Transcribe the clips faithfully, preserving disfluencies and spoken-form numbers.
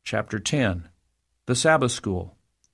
Chapter ten. The Sabbath School.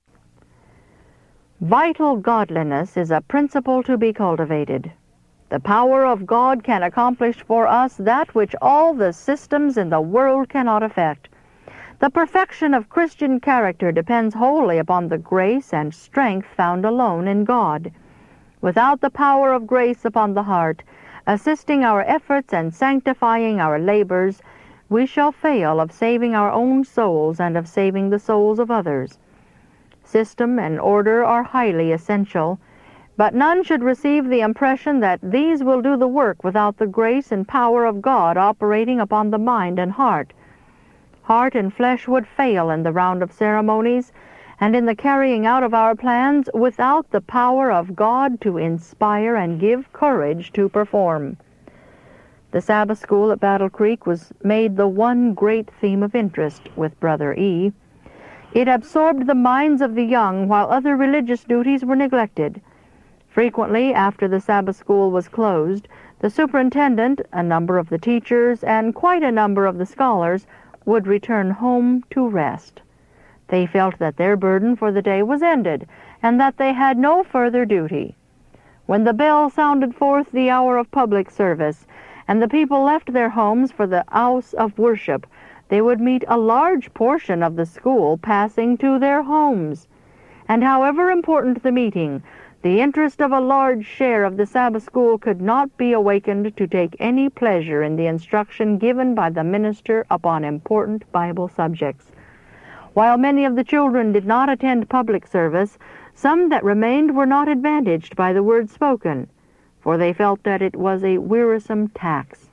Vital godliness is a principle to be cultivated. The power of God can accomplish for us that which all the systems in the world cannot effect. The perfection of Christian character depends wholly upon the grace and strength found alone in God. Without the power of grace upon the heart, assisting our efforts and sanctifying our labors, we shall fail of saving our own souls and of saving the souls of others. System and order are highly essential, but none should receive the impression that these will do the work without the grace and power of God operating upon the mind and heart. Heart and flesh would fail in the round of ceremonies and in the carrying out of our plans without the power of God to inspire and give courage to perform. The Sabbath School at Battle Creek was made the one great theme of interest with Brother E. It absorbed the minds of the young while other religious duties were neglected. Frequently, after the Sabbath School was closed, the superintendent, a number of the teachers, and quite a number of the scholars would return home to rest. They felt that their burden for the day was ended, and that they had no further duty. When the bell sounded forth the hour of public service, and the people left their homes for the house of worship, they would meet a large portion of the school passing to their homes. And however important the meeting, the interest of a large share of the Sabbath School could not be awakened to take any pleasure in the instruction given by the minister upon important Bible subjects. While many of the children did not attend public service, some that remained were not advantaged by the word spoken, for they felt that it was a wearisome tax.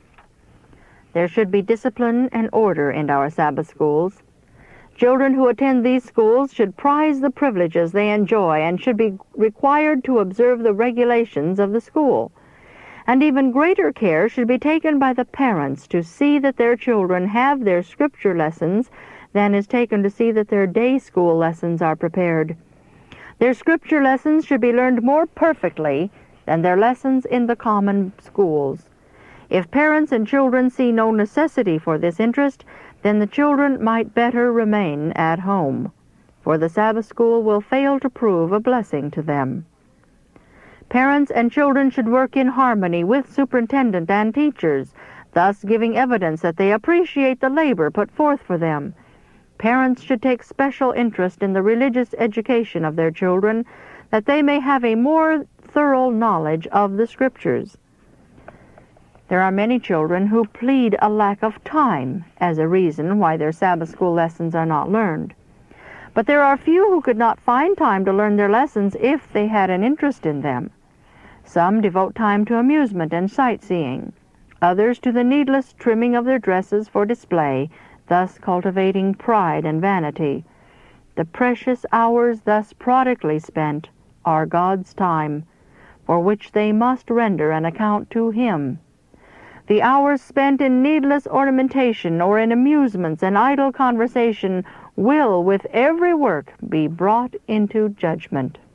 There should be discipline and order in our Sabbath schools. Children who attend these schools should prize the privileges they enjoy and should be required to observe the regulations of the school. And even greater care should be taken by the parents to see that their children have their scripture lessons than is taken to see that their day school lessons are prepared. Their scripture lessons should be learned more perfectly than their lessons in the common schools. If parents and children see no necessity for this interest, then the children might better remain at home, for the Sabbath School will fail to prove a blessing to them. Parents and children should work in harmony with superintendent and teachers, thus giving evidence that they appreciate the labor put forth for them. Parents should take special interest in the religious education of their children, that they may have a more thorough knowledge of the Scriptures. There are many children who plead a lack of time as a reason why their Sabbath School lessons are not learned. But there are few who could not find time to learn their lessons if they had an interest in them. Some devote time to amusement and sightseeing, others to the needless trimming of their dresses for display, thus cultivating pride and vanity. The precious hours thus prodigally spent are God's time, for which they must render an account to Him. The hours spent in needless ornamentation or in amusements and idle conversation will, with every work, be brought into judgment.